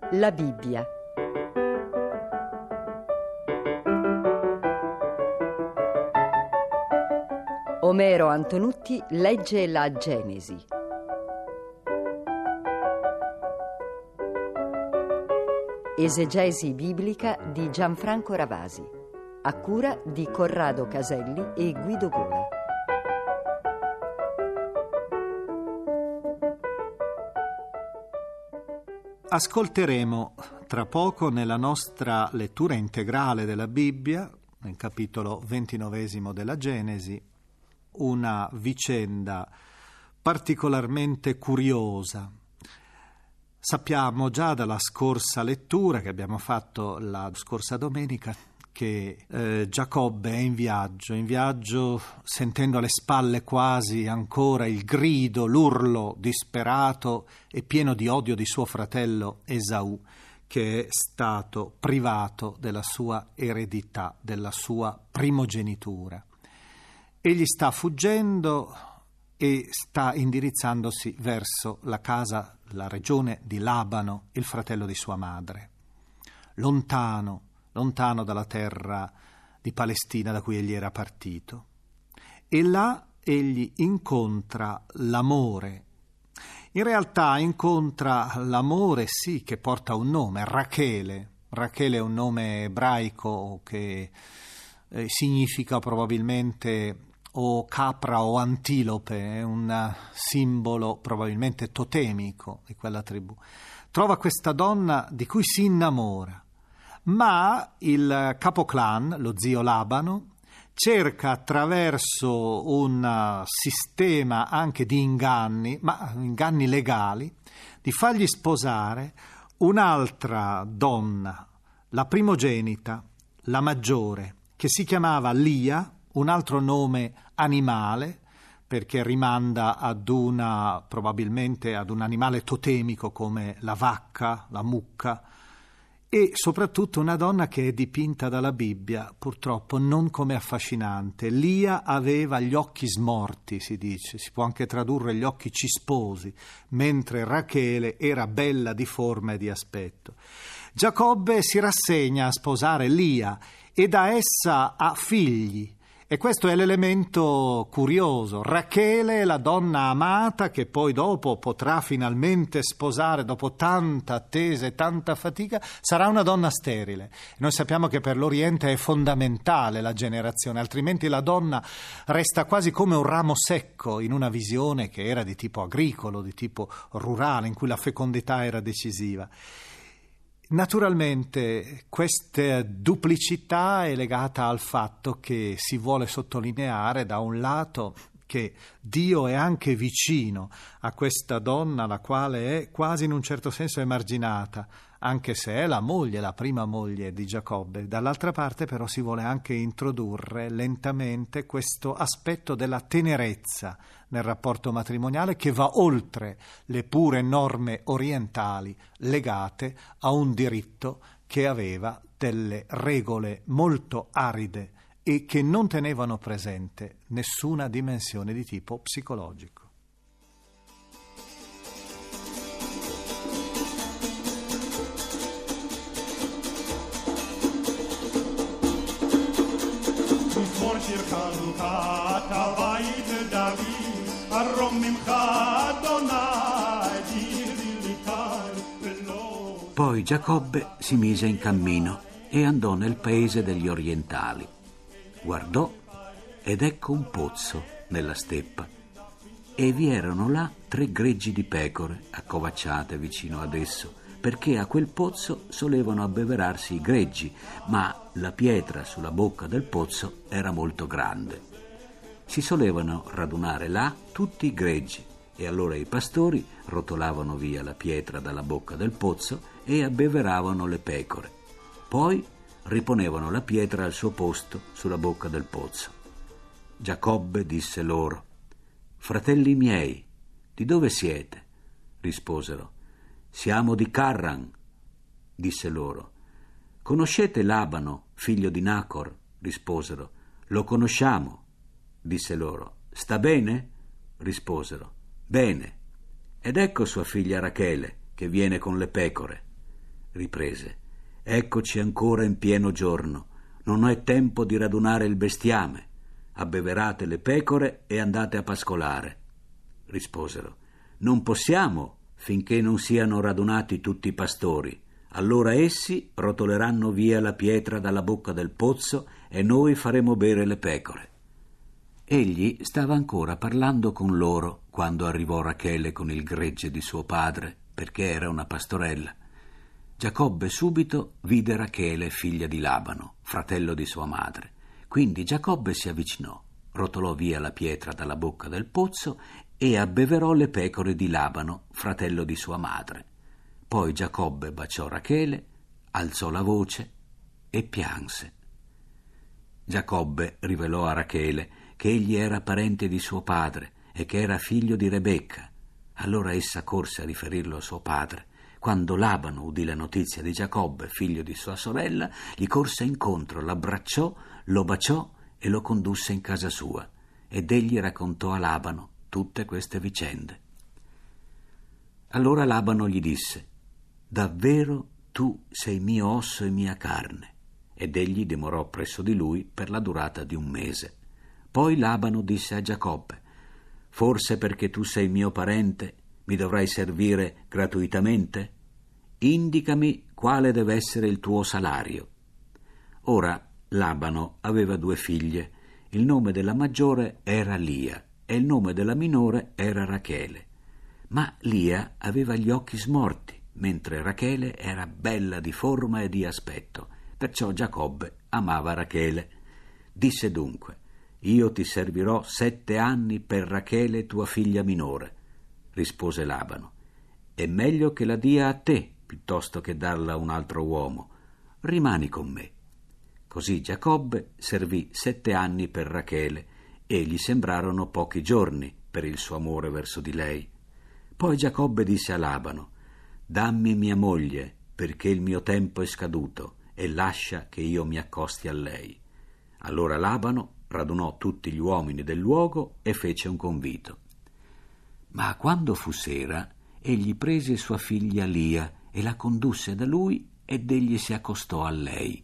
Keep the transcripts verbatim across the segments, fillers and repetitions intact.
La Bibbia. Omero Antonutti legge la Genesi. Esegesi biblica di Gianfranco Ravasi, a cura di Corrado Caselli e Guido Gola. Ascolteremo tra poco nella nostra lettura integrale della Bibbia, nel capitolo ventinovesimo della Genesi, una vicenda particolarmente curiosa. Sappiamo già dalla scorsa lettura che abbiamo fatto la scorsa domenica che eh, Giacobbe è in viaggio, in viaggio sentendo alle spalle quasi ancora il grido, l'urlo disperato e pieno di odio di suo fratello Esaù, che è stato privato della sua eredità, della sua primogenitura. Egli sta fuggendo e sta indirizzandosi verso la casa, la regione di Labano, il fratello di sua madre, lontano, lontano dalla terra di Palestina da cui egli era partito. E là egli incontra l'amore. In realtà incontra l'amore, sì, che porta un nome, Rachele. Rachele è un nome ebraico che eh, significa probabilmente o capra o antilope, è un simbolo probabilmente totemico di quella tribù. Trova questa donna di cui si innamora, ma il capoclan, lo zio Labano, cerca attraverso un sistema anche di inganni, ma inganni legali, di fargli sposare un'altra donna, la primogenita, la maggiore, che si chiamava Lia, un altro nome animale, perché rimanda ad una, probabilmente ad un animale totemico come la vacca, la mucca, e soprattutto una donna che è dipinta dalla Bibbia purtroppo non come affascinante. Lia aveva gli occhi smorti, si dice, si può anche tradurre gli occhi cisposi, mentre Rachele era bella di forma e di aspetto. Giacobbe si rassegna a sposare Lia e da essa ha figli. E questo è l'elemento curioso. Rachele, la donna amata che poi dopo potrà finalmente sposare dopo tanta attesa e tanta fatica, sarà una donna sterile. Noi sappiamo che per l'Oriente è fondamentale la generazione, altrimenti la donna resta quasi come un ramo secco in una visione che era di tipo agricolo, di tipo rurale, in cui la fecondità era decisiva. Naturalmente questa duplicità è legata al fatto che si vuole sottolineare da un lato che Dio è anche vicino a questa donna, la quale è quasi in un certo senso emarginata, anche se è la moglie, la prima moglie di Giacobbe. Dall'altra parte però si vuole anche introdurre lentamente questo aspetto della tenerezza nel rapporto matrimoniale che va oltre le pure norme orientali legate a un diritto che aveva delle regole molto aride e che non tenevano presente nessuna dimensione di tipo psicologico. Poi Giacobbe si mise in cammino e andò nel paese degli orientali. Guardò ed ecco un pozzo nella steppa e vi erano là tre greggi di pecore accovacciate vicino ad esso, perché a quel pozzo solevano abbeverarsi i greggi, ma la pietra sulla bocca del pozzo era molto grande. Si solevano radunare là tutti i greggi e allora i pastori rotolavano via la pietra dalla bocca del pozzo e abbeveravano le pecore. Poi riponevano la pietra al suo posto sulla bocca del pozzo. Giacobbe disse loro: «Fratelli miei, di dove siete?» Risposero: «Siamo di Carran». Disse loro: «Conoscete Labano, figlio di Nacor?» Risposero: «Lo conosciamo». Disse loro: «Sta bene?» Risposero: «Bene. Ed ecco sua figlia Rachele, che viene con le pecore». riprese, eccoci ancora in pieno giorno, non è tempo di radunare il bestiame, abbeverate le pecore e andate a pascolare. Risposero, non possiamo finché non siano radunati tutti i pastori, allora essi rotoleranno via la pietra dalla bocca del pozzo e noi faremo bere le pecore. Egli stava ancora parlando con loro quando arrivò Rachele con il gregge di suo padre, perché era una pastorella. Giacobbe subito vide Rachele, figlia di Labano, fratello di sua madre. Quindi Giacobbe si avvicinò, rotolò via la pietra dalla bocca del pozzo e abbeverò le pecore di Labano, fratello di sua madre. Poi Giacobbe baciò Rachele, alzò la voce e pianse. Giacobbe rivelò a Rachele che egli era parente di suo padre e che era figlio di Rebecca. Allora essa corse a riferirlo a suo padre. Quando Labano udì la notizia di Giacobbe, figlio di sua sorella, gli corse incontro, l'abbracciò, lo baciò e lo condusse in casa sua. Ed egli raccontò a Labano tutte queste vicende. Allora Labano gli disse, davvero tu sei mio osso e mia carne. Ed egli dimorò presso di lui per la durata di un mese. Poi Labano disse a Giacobbe, forse perché tu sei mio parente mi dovrai servire gratuitamente? Indicami quale deve essere il tuo salario. Ora Labano aveva due figlie, il nome della maggiore era Lia e il nome della minore era Rachele. Ma Lia aveva gli occhi smorti, mentre Rachele era bella di forma e di aspetto, perciò Giacobbe amava Rachele. Disse dunque, io ti servirò sette anni per Rachele tua figlia minore. Rispose Labano, è meglio che la dia a te piuttosto che darla a un altro uomo. Rimani con me. Così Giacobbe servì sette anni per Rachele e gli sembrarono pochi giorni per il suo amore verso di lei. Poi Giacobbe disse a Labano, dammi mia moglie perché il mio tempo è scaduto e lascia che io mi accosti a lei. Allora Labano radunò tutti gli uomini del luogo e fece un convito. Ma quando fu sera, egli prese sua figlia Lia e la condusse da lui ed egli si accostò a lei.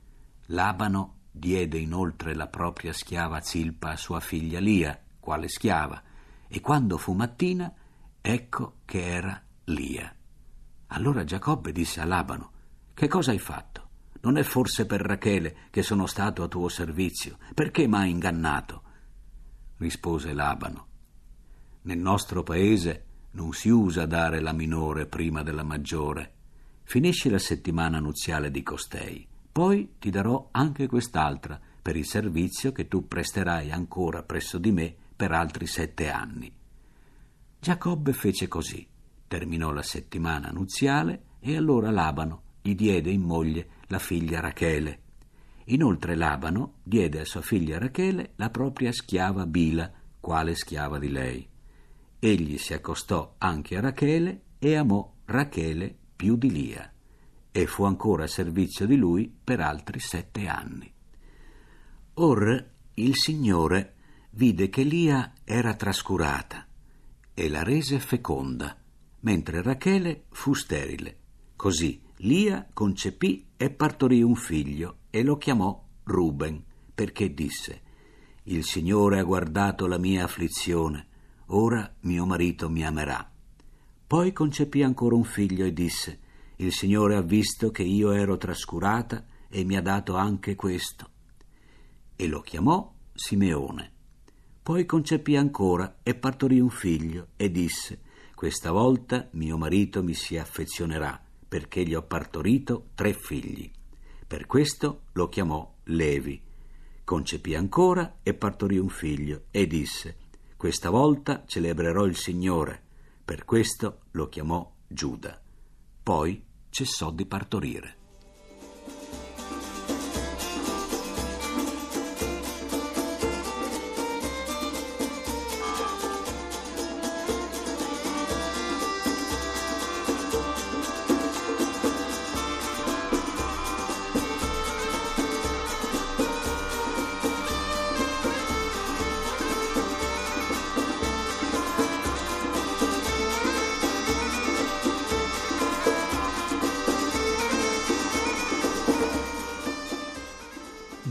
Labano diede inoltre la propria schiava Zilpa a sua figlia Lia, quale schiava, e quando fu mattina, ecco che era Lia. Allora Giacobbe disse a Labano, che cosa hai fatto? Non è forse per Rachele che sono stato a tuo servizio? Perché m'hai ingannato? Rispose Labano, nel nostro paese non si usa dare la minore prima della maggiore. Finisci la settimana nuziale di costei, poi ti darò anche quest'altra per il servizio che tu presterai ancora presso di me per altri sette anni. Giacobbe fece così, terminò la settimana nuziale e allora Labano gli diede in moglie la figlia Rachele. Inoltre Labano diede a sua figlia Rachele la propria schiava Bila, quale schiava di lei. Egli si accostò anche a Rachele e amò Rachele più di Lia, e fu ancora a servizio di lui per altri sette anni. Or il Signore vide che Lia era trascurata e la rese feconda, mentre Rachele fu sterile. Così Lia concepì e partorì un figlio e lo chiamò Ruben, perché disse, il Signore ha guardato la mia afflizione, ora mio marito mi amerà. Poi concepì ancora un figlio e disse, il Signore ha visto che io ero trascurata e mi ha dato anche questo. E lo chiamò Simeone. Poi concepì ancora e partorì un figlio e disse, questa volta mio marito mi si affezionerà, perché gli ho partorito tre figli. Per questo lo chiamò Levi. Concepì ancora e partorì un figlio e disse, questa volta celebrerò il Signore, per questo lo chiamò Giuda. Poi cessò di partorire.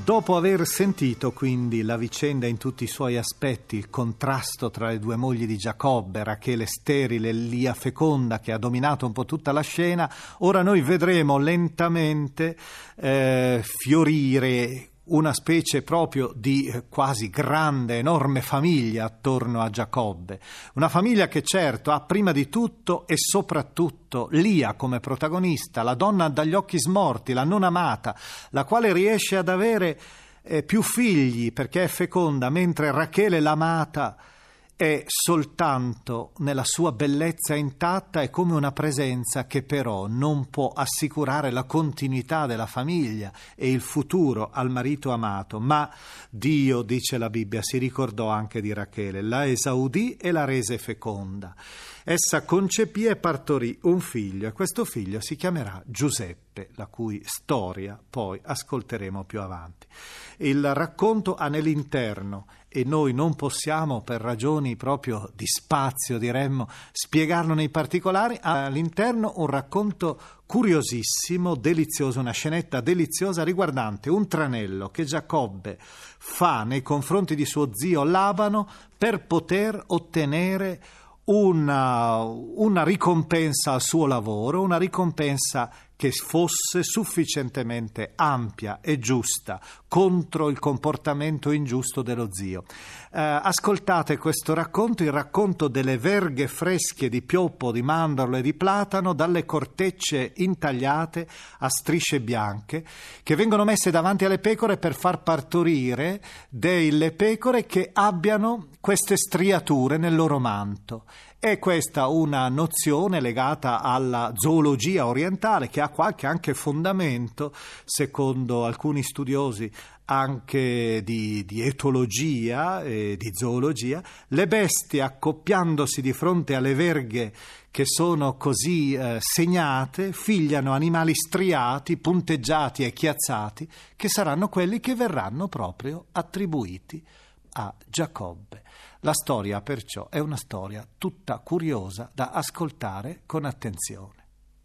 Dopo aver sentito quindi la vicenda in tutti i suoi aspetti, il contrasto tra le due mogli di Giacobbe, Rachele sterile e Lia feconda, che ha dominato un po' tutta la scena, ora noi vedremo lentamente eh, fiorire una specie proprio di quasi grande, enorme famiglia attorno a Giacobbe. Una famiglia che certo ha prima di tutto e soprattutto Lia come protagonista, la donna dagli occhi smorti, la non amata, la quale riesce ad avere eh, più figli perché è feconda, mentre Rachele l'amata è soltanto nella sua bellezza intatta e come una presenza che però non può assicurare la continuità della famiglia e il futuro al marito amato. Ma Dio, dice la Bibbia, si ricordò anche di Rachele, la esaudì e la rese feconda. Essa concepì e partorì un figlio e questo figlio si chiamerà Giuseppe, la cui storia poi ascolteremo più avanti. Il racconto ha nell'interno, e noi non possiamo, per ragioni proprio di spazio, diremmo, spiegarlo nei particolari, ha all'interno un racconto curiosissimo, delizioso, una scenetta deliziosa riguardante un tranello che Giacobbe fa nei confronti di suo zio Labano per poter ottenere Una, una ricompensa al suo lavoro, una ricompensa che fosse sufficientemente ampia e giusta contro il comportamento ingiusto dello zio. Eh, ascoltate questo racconto, il racconto delle verghe fresche di pioppo, di mandorlo e di platano, dalle cortecce intagliate a strisce bianche, che vengono messe davanti alle pecore per far partorire delle pecore che abbiano queste striature nel loro manto. È questa una nozione legata alla zoologia orientale che ha qualche anche fondamento, secondo alcuni studiosi anche di, di etologia e di zoologia. Le bestie, accoppiandosi di fronte alle verghe che sono così eh, segnate, figliano animali striati, punteggiati e chiazzati, che saranno quelli che verranno proprio attribuiti a Giacobbe. La storia perciò è una storia tutta curiosa da ascoltare con attenzione.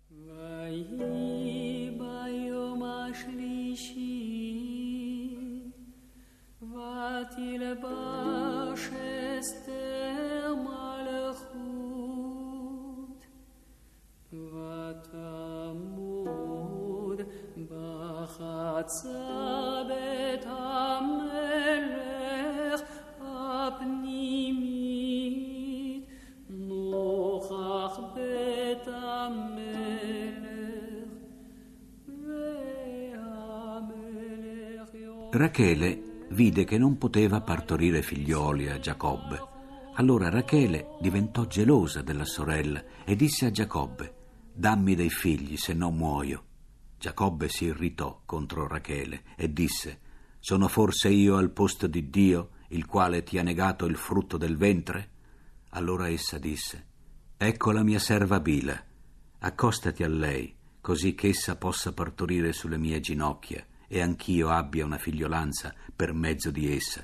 Rachele vide che non poteva partorire figlioli a Giacobbe. Allora Rachele diventò gelosa della sorella e disse a Giacobbe: «Dammi dei figli, se no muoio». Giacobbe si irritò contro Rachele e disse: «Sono forse io al posto di Dio, il quale ti ha negato il frutto del ventre?» Allora essa disse: «Ecco la mia serva Bila, accostati a lei, così che essa possa partorire sulle mie ginocchia e anch'io abbia una figliolanza per mezzo di essa».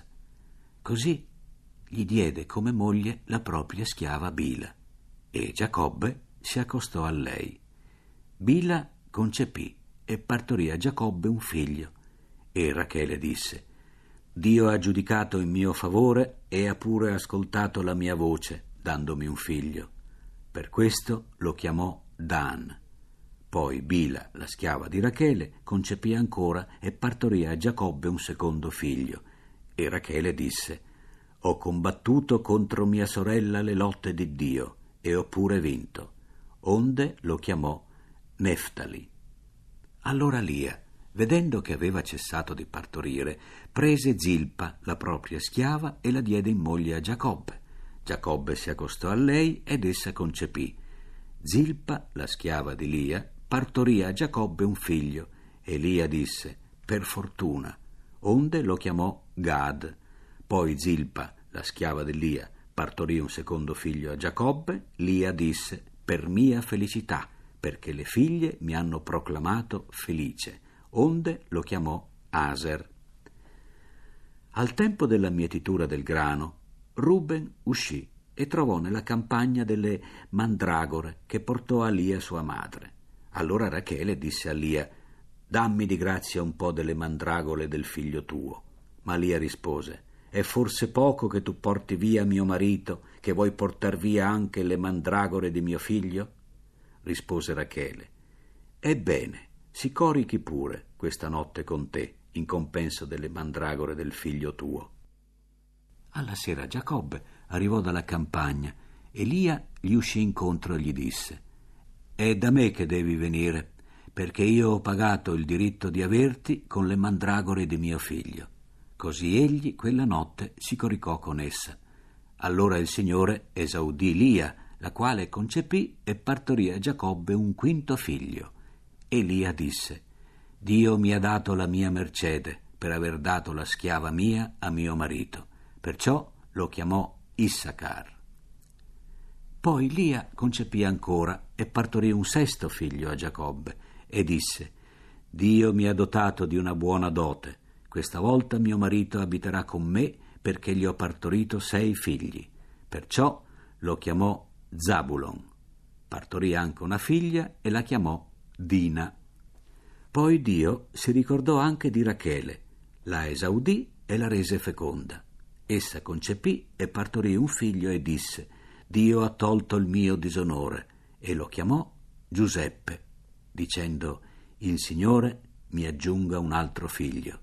Così gli diede come moglie la propria schiava Bila, e Giacobbe si accostò a lei. Bila concepì e partorì a Giacobbe un figlio, e Rachele disse: «Dio ha giudicato in mio favore e ha pure ascoltato la mia voce, dandomi un figlio». Per questo lo chiamò Dan. Poi Bila, la schiava di Rachele, concepì ancora e partorì a Giacobbe un secondo figlio. E Rachele disse: «Ho combattuto contro mia sorella le lotte di Dio e ho pure vinto». Onde lo chiamò Neftali. Allora Lia, vedendo che aveva cessato di partorire, prese Zilpa, la propria schiava, e la diede in moglie a Giacobbe. Giacobbe si accostò a lei ed essa concepì. Zilpa, la schiava di Lia, partorì a Giacobbe un figlio, e Lia disse: «Per fortuna», onde lo chiamò Gad. Poi Zilpa, la schiava di Lia, partorì un secondo figlio a Giacobbe. Lia disse: «Per mia felicità, perché le figlie mi hanno proclamato felice», onde lo chiamò Aser. Al tempo della mietitura del grano, Ruben uscì e trovò nella campagna delle mandragore che portò a Lia sua madre. Allora Rachele disse a Lia: dammi di grazia un po' delle mandragole del figlio tuo. Ma Lia rispose: è forse poco che tu porti via mio marito, che vuoi portar via anche le mandragore di mio figlio? Rispose Rachele: ebbene, si corichi pure questa notte con te, in compenso delle mandragore del figlio tuo. Alla sera Giacobbe arrivò dalla campagna e Lia gli uscì incontro e gli disse: è da me che devi venire, perché io ho pagato il diritto di averti con le mandragore di mio figlio. Così egli quella notte si coricò con essa. Allora il Signore esaudì Lia, la quale concepì e partorì a Giacobbe un quinto figlio. E Lia disse: Dio mi ha dato la mia mercede per aver dato la schiava mia a mio marito. Perciò lo chiamò Issacar. Poi Lia concepì ancora e partorì un sesto figlio a Giacobbe e disse: Dio mi ha dotato di una buona dote. Questa volta mio marito abiterà con me, perché gli ho partorito sei figli. Perciò lo chiamò Zabulon. Partorì anche una figlia e la chiamò Dina. Poi Dio si ricordò anche di Rachele, la esaudì e la rese feconda. Essa concepì e partorì un figlio e disse: Dio ha tolto il mio disonore, e lo chiamò Giuseppe, dicendo: il Signore mi aggiunga un altro figlio.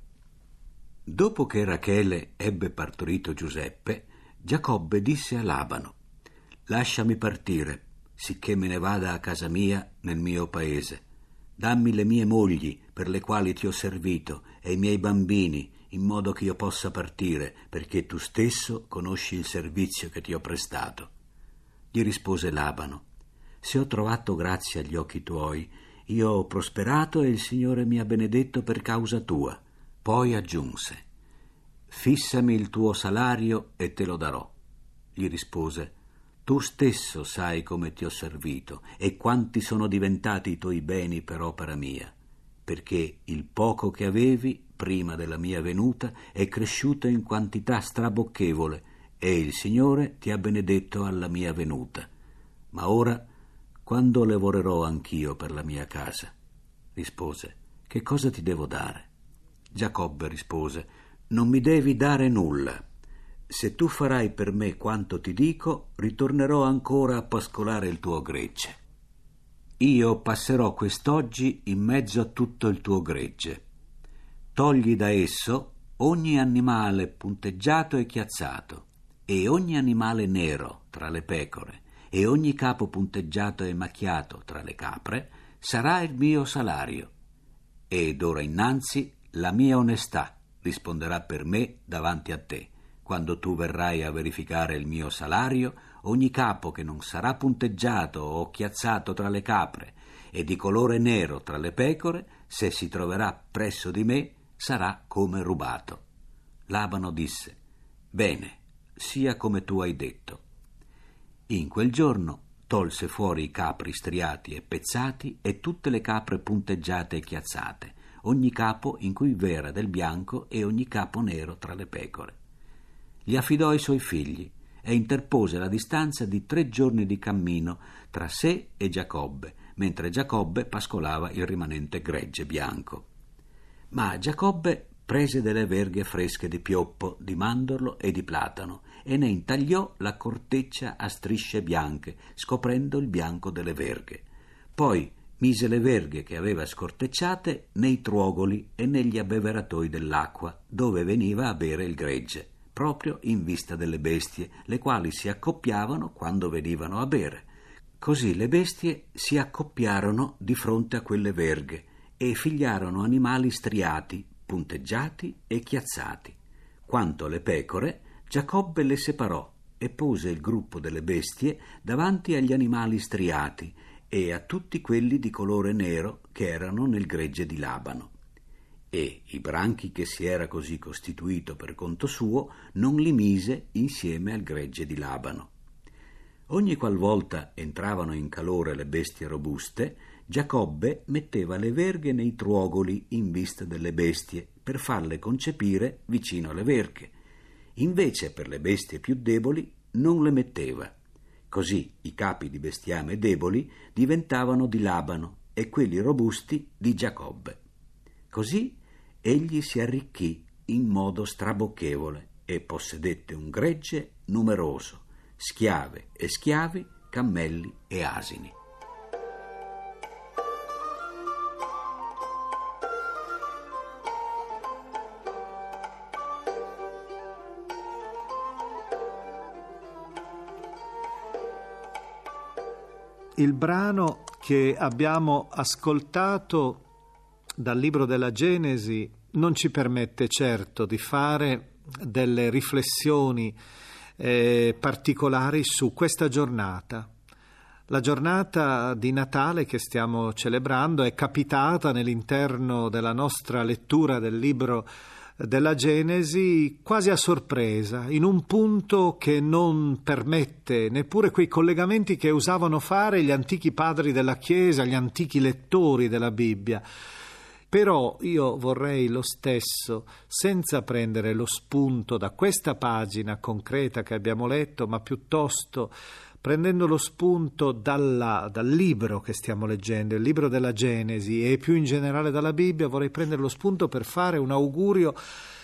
Dopo che Rachele ebbe partorito Giuseppe, Giacobbe disse a Labano: lasciami partire, sicché me ne vada a casa mia nel mio paese. Dammi le mie mogli per le quali ti ho servito e i miei bambini, in modo che io possa partire, perché tu stesso conosci il servizio che ti ho prestato. Gli rispose Labano: se ho trovato grazia agli occhi tuoi, io ho prosperato e il Signore mi ha benedetto per causa tua. Poi aggiunse: fissami il tuo salario e te lo darò. Gli rispose: tu stesso sai come ti ho servito e quanti sono diventati i tuoi beni per opera mia, perché il poco che avevi prima della mia venuta è cresciuto in quantità strabocchevole e il Signore ti ha benedetto alla mia venuta. Ma ora, quando lavorerò anch'io per la mia casa? Rispose: che cosa ti devo dare? Giacobbe rispose: non mi devi dare nulla. Se tu farai per me quanto ti dico, ritornerò ancora a pascolare il tuo gregge. Io passerò quest'oggi in mezzo a tutto il tuo gregge. Togli da esso ogni animale punteggiato e chiazzato, e ogni animale nero tra le pecore, e ogni capo punteggiato e macchiato tra le capre, sarà il mio salario. Ed ora innanzi la mia onestà risponderà per me davanti a te. Quando tu verrai a verificare il mio salario, ogni capo che non sarà punteggiato o chiazzato tra le capre e di colore nero tra le pecore, se si troverà presso di me, sarà come rubato. Labano disse: bene, sia come tu hai detto. In quel giorno tolse fuori i capri striati e pezzati e tutte le capre punteggiate e chiazzate, ogni capo in cui v'era del bianco e ogni capo nero tra le pecore. Gli affidò ai suoi figli e interpose la distanza di tre giorni di cammino tra sé e Giacobbe, mentre Giacobbe pascolava il rimanente gregge bianco. Ma Giacobbe prese delle verghe fresche di pioppo, di mandorlo e di platano e ne intagliò la corteccia a strisce bianche, scoprendo il bianco delle verghe. Poi mise le verghe che aveva scortecciate nei truogoli e negli abbeveratoi dell'acqua, dove veniva a bere il gregge, proprio in vista delle bestie, le quali si accoppiavano quando venivano a bere. Così le bestie si accoppiarono di fronte a quelle verghe e figliarono animali striati, punteggiati e chiazzati. Quanto alle pecore, Giacobbe le separò e pose il gruppo delle bestie davanti agli animali striati e a tutti quelli di colore nero che erano nel gregge di Labano. E i branchi che si era così costituito per conto suo non li mise insieme al gregge di Labano. Ogni qualvolta entravano in calore le bestie robuste, Giacobbe metteva le verghe nei truogoli in vista delle bestie per farle concepire vicino alle verghe. Invece per le bestie più deboli non le metteva. Così i capi di bestiame deboli diventavano di Labano e quelli robusti di Giacobbe. Così egli si arricchì in modo strabocchevole e possedette un gregge numeroso, schiave e schiavi, cammelli e asini. Il brano che abbiamo ascoltato dal libro della Genesi non ci permette certo di fare delle riflessioni eh, particolari su questa giornata. La giornata di Natale che stiamo celebrando è capitata nell'interno della nostra lettura del libro della Genesi quasi a sorpresa, in un punto che non permette neppure quei collegamenti che usavano fare gli antichi padri della Chiesa, gli antichi lettori della Bibbia. Però io vorrei lo stesso, senza prendere lo spunto da questa pagina concreta che abbiamo letto, ma piuttosto prendendo lo spunto dalla, dal libro che stiamo leggendo, il libro della Genesi, e più in generale dalla Bibbia, vorrei prendere lo spunto per fare un augurio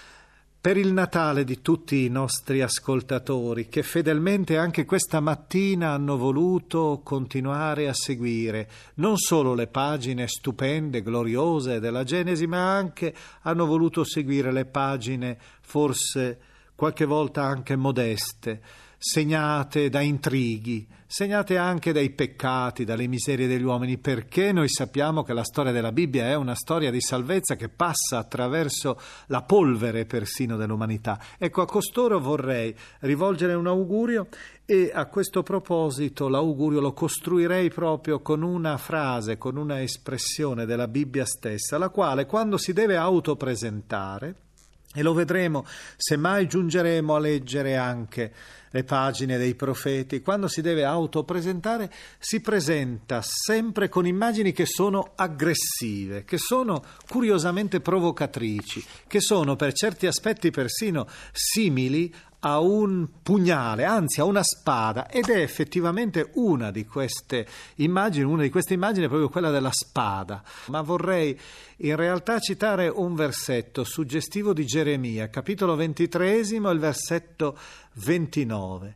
per il Natale di tutti i nostri ascoltatori, che fedelmente anche questa mattina hanno voluto continuare a seguire non solo le pagine stupende, gloriose della Genesi, ma anche hanno voluto seguire le pagine forse qualche volta anche modeste, segnate da intrighi, segnate anche dai peccati, dalle miserie degli uomini, perché noi sappiamo che la storia della Bibbia è una storia di salvezza che passa attraverso la polvere persino dell'umanità. Ecco, a costoro vorrei rivolgere un augurio, e a questo proposito l'augurio lo costruirei proprio con una frase, con una espressione della Bibbia stessa, la quale, quando si deve autopresentare, e lo vedremo se mai giungeremo a leggere anche le pagine dei profeti, quando si deve autopresentare si presenta sempre con immagini che sono aggressive, che sono curiosamente provocatrici, che sono per certi aspetti persino simili a un pugnale, anzi a una spada, ed è effettivamente una di queste immagini, una di queste immagini è proprio quella della spada. Ma vorrei in realtà citare un versetto suggestivo di Geremia, capitolo ventitresimo, il versetto ventinove.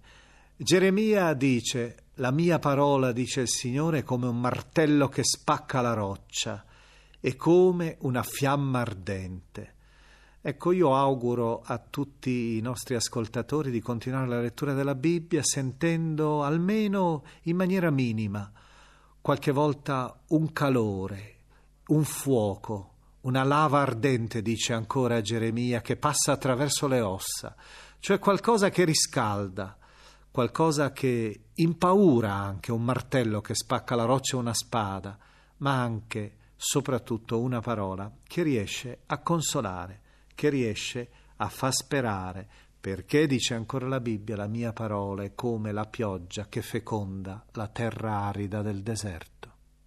Geremia dice: la mia parola, dice il Signore, è come un martello che spacca la roccia e come una fiamma ardente. Ecco, io auguro a tutti i nostri ascoltatori di continuare la lettura della Bibbia sentendo almeno in maniera minima qualche volta un calore, un fuoco, una lava ardente, dice ancora Geremia, che passa attraverso le ossa, cioè qualcosa che riscalda, qualcosa che impaura, anche un martello che spacca la roccia o una spada, ma anche, soprattutto, una parola che riesce a consolare, che riesce a far sperare, perché, dice ancora la Bibbia, la mia parola è come la pioggia che feconda la terra arida del deserto.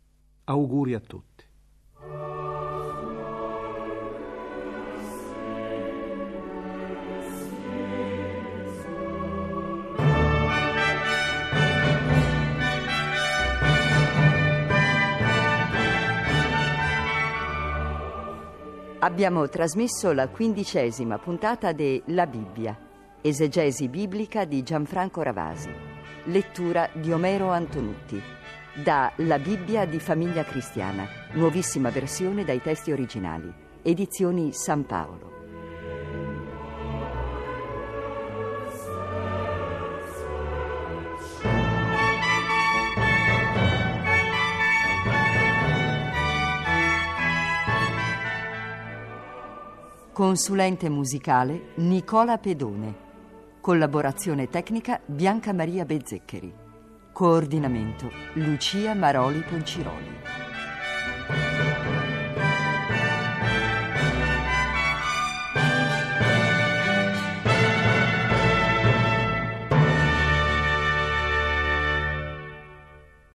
Auguri a tutti. Abbiamo trasmesso la quindicesima puntata de La Bibbia, esegesi biblica di Gianfranco Ravasi, lettura di Omero Antonutti, da La Bibbia di Famiglia Cristiana, nuovissima versione dai testi originali, edizioni San Paolo. Consulente musicale Nicola Pedone. Collaborazione tecnica Bianca Maria Bezzeccheri. Coordinamento Lucia Maroli Ponciroli.